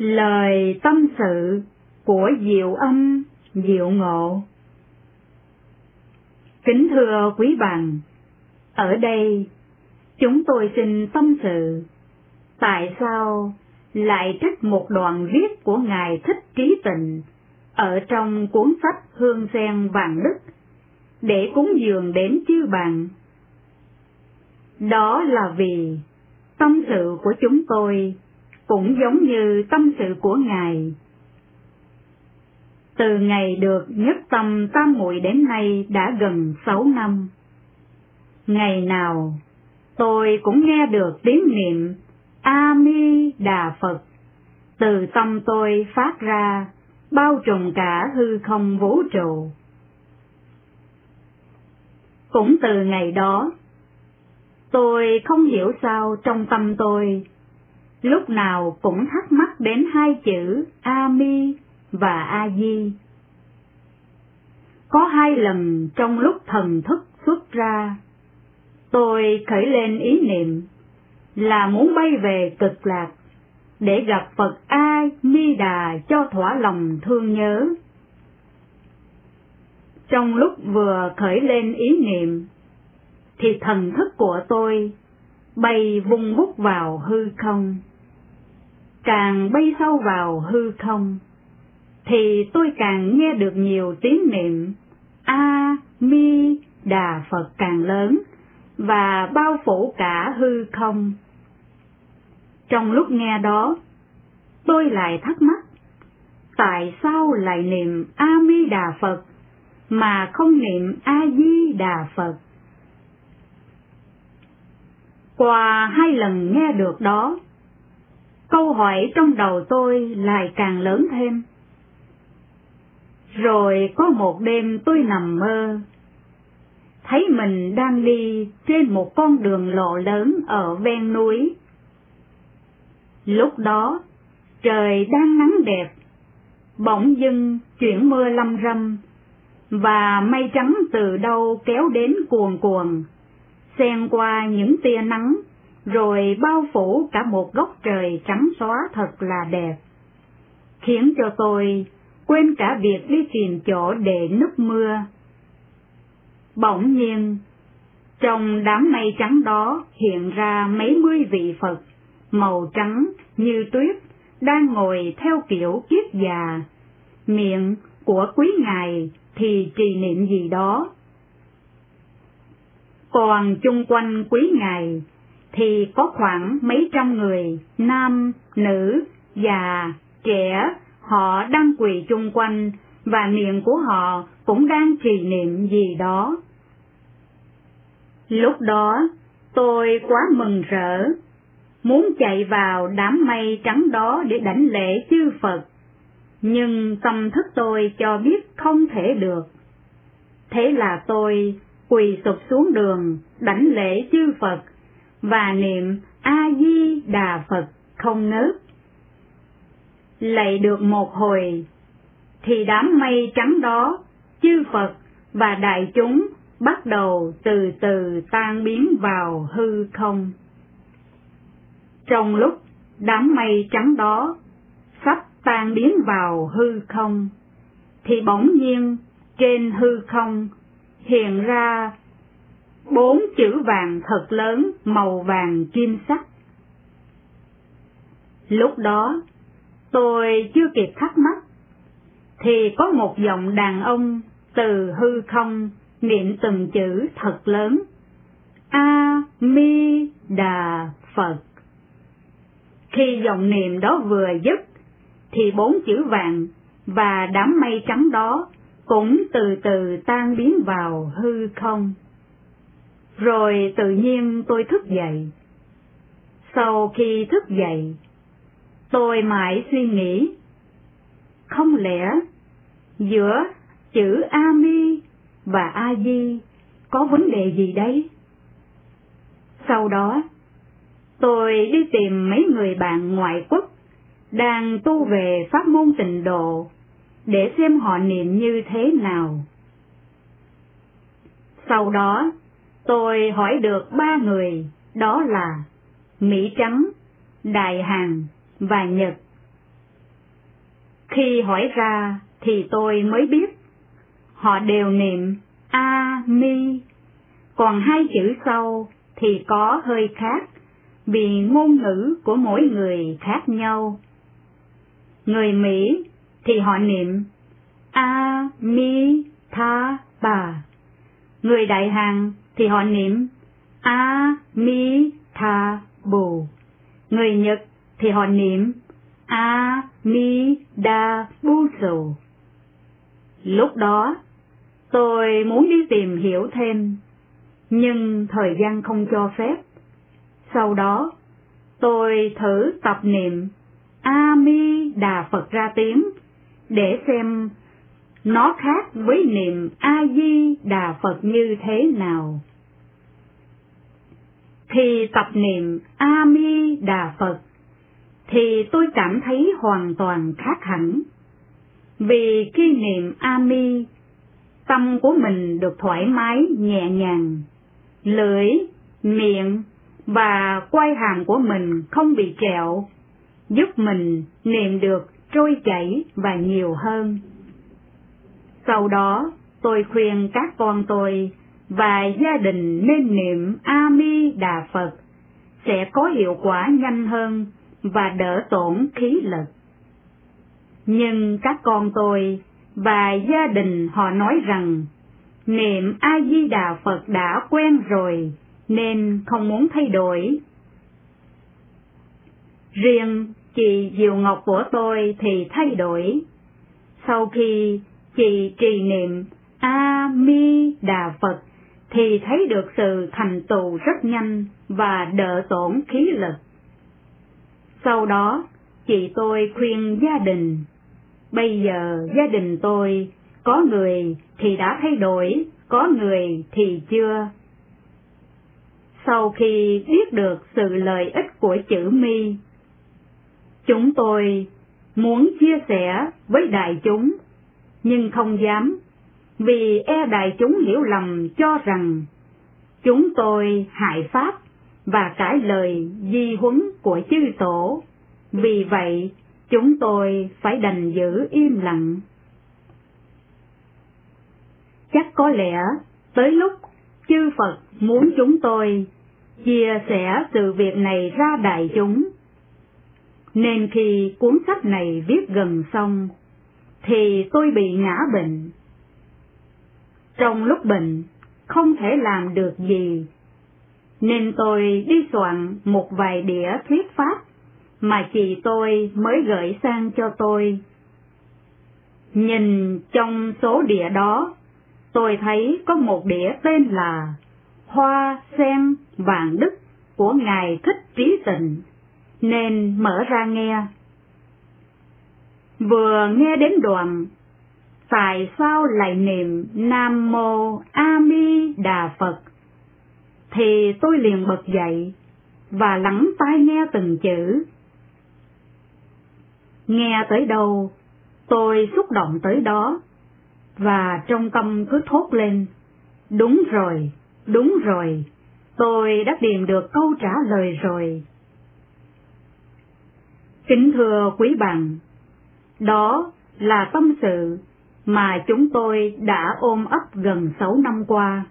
Lời tâm sự của Diệu Âm Diệu Ngộ. Kính thưa quý bạn, ở đây chúng tôi xin tâm sự tại sao lại trích một đoạn viết của Ngài Thích Trí Tịnh ở trong cuốn sách Hương Sen Vàng Đức để cúng dường đến chư bạn. Đó là vì tâm sự của chúng tôi cũng giống như tâm sự của Ngài. Từ ngày được nhất tâm tam muội đến nay đã gần 6 năm. Ngày nào tôi cũng nghe được tiếng niệm A Di Đà Phật từ tâm tôi phát ra, bao trùm cả hư không vũ trụ. Cũng từ ngày đó, tôi không hiểu sao trong tâm tôi lúc nào cũng thắc mắc đến hai chữ A Mi và A Di. Có hai lần trong lúc thần thức xuất ra, tôi khởi lên ý niệm là muốn bay về Cực Lạc để gặp Phật A Di Đà cho thỏa lòng thương nhớ. Trong lúc vừa khởi lên ý niệm thì thần thức của tôi bay vung vút vào hư không. Càng bay sâu vào hư không thì tôi càng nghe được nhiều tiếng niệm A Mi Đà Phật càng lớn và bao phủ cả hư không. Trong lúc nghe đó, tôi lại thắc mắc, tại sao lại niệm A Mi Đà Phật mà không niệm A Di Đà Phật? Qua hai lần nghe được đó, câu hỏi trong đầu tôi lại càng lớn thêm. Rồi có một đêm tôi nằm mơ, thấy mình đang đi trên một con đường lộ lớn ở ven núi. Lúc đó, trời đang nắng đẹp, bỗng dưng chuyển mưa lâm râm, và mây trắng từ đâu kéo đến cuồn cuộn, xen qua những tia nắng, rồi bao phủ cả một góc trời trắng xóa thật là đẹp, khiến cho tôi quên cả việc đi tìm chỗ để núp mưa. Bỗng nhiên, trong đám mây trắng đó hiện ra mấy mươi vị Phật, màu trắng như tuyết, đang ngồi theo kiểu kiết già. Miệng của quý ngài thì trì niệm gì đó. Còn chung quanh quý ngài thì có khoảng mấy trăm người, nam, nữ, già, trẻ, họ đang quỳ chung quanh, và miệng của họ cũng đang trì niệm gì đó. Lúc đó, tôi quá mừng rỡ, muốn chạy vào đám mây trắng đó để đảnh lễ chư Phật, nhưng tâm thức tôi cho biết không thể được. Thế là tôi quỳ sụp xuống đường, đảnh lễ chư Phật, và niệm A Di Đà Phật không ngớt. Lạy được một hồi, thì đám mây trắng đó, chư Phật và đại chúng bắt đầu từ từ tan biến vào hư không. Trong lúc đám mây trắng đó sắp tan biến vào hư không, thì bỗng nhiên trên hư không hiện ra 4 chữ vàng thật lớn màu vàng kim sắc. Lúc đó tôi chưa kịp thắc mắc, thì có một giọng đàn ông từ hư không niệm từng chữ thật lớn A Mi Đà Phật. Khi giọng niệm đó vừa dứt, thì 4 chữ vàng và đám mây trắng đó cũng từ từ tan biến vào hư không. Rồi tự nhiên tôi thức dậy. Sau khi thức dậy, tôi mãi suy nghĩ, không lẽ giữa chữ A Mi và A Di có vấn đề gì đấy? Sau đó, tôi đi tìm mấy người bạn ngoại quốc đang tu về pháp môn tịnh độ để xem họ niệm như thế nào. Sau đó, tôi hỏi được 3 người, đó là Mỹ Trắng, Đại Hàn và Nhật. Khi hỏi ra thì tôi mới biết, họ đều niệm A Mi, còn hai chữ sau thì có hơi khác, vì ngôn ngữ của mỗi người khác nhau. Người Mỹ thì họ niệm A Mi Tha Bà, người Đại Hàn thì họ niệm A Mi Tha Bồ, người Nhật thì họ niệm A Mi Da Bu Sù. Lúc đó tôi muốn đi tìm hiểu thêm, nhưng thời gian không cho phép. Sau đó tôi thử tập niệm A Mi Đà Phật ra tiếng để xem nó khác với niệm A Di Đà Phật như thế nào. Khi tập niệm A Mi Đà Phật thì tôi cảm thấy hoàn toàn khác hẳn. Vì khi niệm A Mi, tâm của mình được thoải mái nhẹ nhàng, lưỡi, miệng và quai hàm của mình không bị trẹo, giúp mình niệm được trôi chảy và nhiều hơn. Sau đó tôi khuyên các con tôi và gia đình nên niệm A Mi Đà Phật, sẽ có hiệu quả nhanh hơn và đỡ tổn khí lực. Nhưng các con tôi và gia đình họ nói rằng niệm A Di Đà Phật đã quen rồi nên không muốn thay đổi. Riêng chị Diệu Ngọc của tôi thì thay đổi. Sau khi chị trì niệm A Mi Đà Phật thì thấy được sự thành tựu rất nhanh và đỡ tổn khí lực. Sau đó chị tôi khuyên gia đình. Bây giờ gia đình tôi có người thì đã thay đổi, có người thì chưa. Sau khi biết được sự lợi ích của chữ Mi, chúng tôi muốn chia sẻ với đại chúng, nhưng không dám, vì e đại chúng hiểu lầm cho rằng chúng tôi hại pháp và cãi lời di huấn của chư tổ. Vì vậy, chúng tôi phải đành giữ im lặng. Chắc có lẽ tới lúc chư Phật muốn chúng tôi chia sẻ sự việc này ra đại chúng, nên khi cuốn sách này viết gần xong thì tôi bị ngã bệnh. Trong lúc bệnh không thể làm được gì, nên tôi đi soạn một vài đĩa thuyết pháp mà chị tôi mới gửi sang cho tôi. Nhìn trong số đĩa đó, tôi thấy có một đĩa tên là Hoa Sen Vạn Đức của Ngài Thích Trí Tịnh, nên mở ra nghe. Vừa nghe đến đoạn tại sao lại niệm Nam Mô A Mi Đà Phật thì tôi liền bật dậy và lắng tai nghe từng chữ. Nghe tới đâu, tôi xúc động tới đó, và trong tâm cứ thốt lên, đúng rồi, tôi đã tìm được câu trả lời rồi. Kính thưa quý bạn, đó là tâm sự mà chúng tôi đã ôm ấp gần 6 năm qua.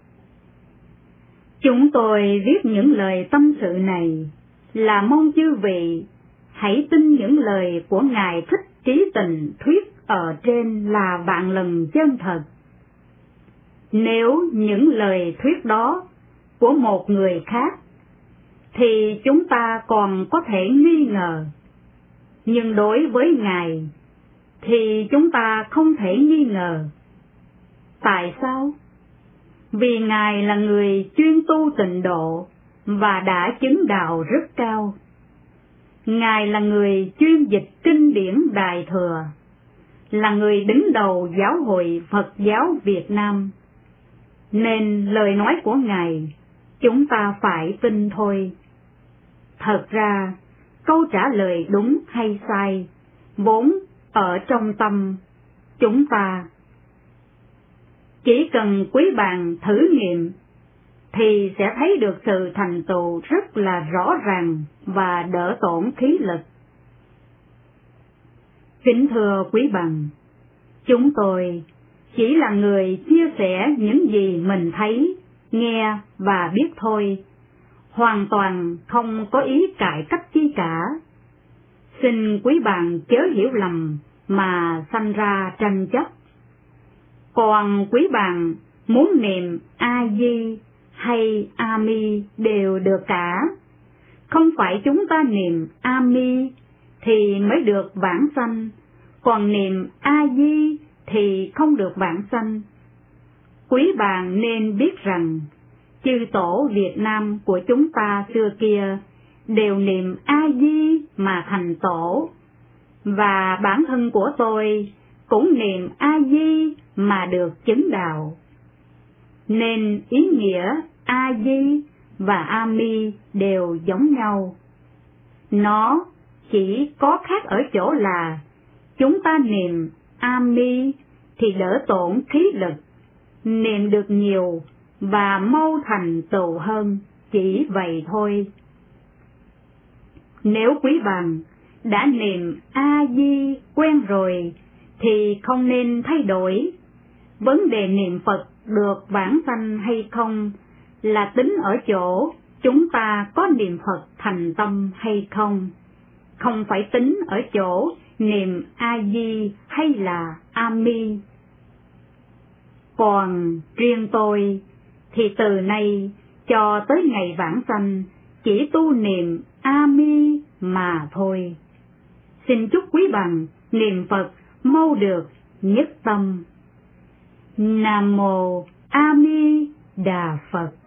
Chúng tôi viết những lời tâm sự này là mong chư vị hãy tin những lời của Ngài Thích Trí Tịnh thuyết ở trên là vạn lần chân thật. Nếu những lời thuyết đó của một người khác thì chúng ta còn có thể nghi ngờ, nhưng đối với Ngài thì chúng ta không thể nghi ngờ. Tại sao? Vì Ngài là người chuyên tu tịnh độ và đã chứng đạo rất cao. Ngài là người chuyên dịch kinh điển Đại Thừa, là người đứng đầu giáo hội Phật giáo Việt Nam, nên lời nói của Ngài chúng ta phải tin thôi. Thật ra, câu trả lời đúng hay sai vốn ở trong tâm chúng ta. Chỉ cần quý bạn thử nghiệm thì sẽ thấy được sự thành tựu rất là rõ ràng và đỡ tổn khí lực. Kính thưa quý bằng, chúng tôi chỉ là người chia sẻ những gì mình thấy, nghe và biết thôi, hoàn toàn không có ý cải cách chi cả. Xin quý bạn chớ hiểu lầm mà sanh ra tranh chấp. Còn quý bạn muốn niệm A Di hay A Mi đều được cả. Không phải chúng ta niệm A Mi thì mới được vãng sanh, còn niệm A Di thì không được vãng sanh. Quý bạn nên biết rằng chư tổ Việt Nam của chúng ta xưa kia đều niệm A Di mà thành tổ, và bản thân của tôi cũng niệm A Di mà được chứng đạo. Nên ý nghĩa A Di và A Mi đều giống nhau. Nó chỉ có khác ở chỗ là chúng ta niệm A Mi thì đỡ tổn khí lực, niệm được nhiều và mau thành tựu hơn, chỉ vậy thôi. Nếu quý bạn đã niệm A Di quen rồi thì không nên thay đổi. Vấn đề niệm Phật được vãng sanh hay không là tính ở chỗ chúng ta có niệm Phật thành tâm hay không, không phải tính ở chỗ niệm A Di hay là A Mi. Còn riêng tôi thì từ nay cho tới ngày vãng sanh chỉ tu niệm A Mi mà thôi. Xin chúc quý bằng niệm Phật mau được nhất tâm. Nam mô A Di Đà Phật.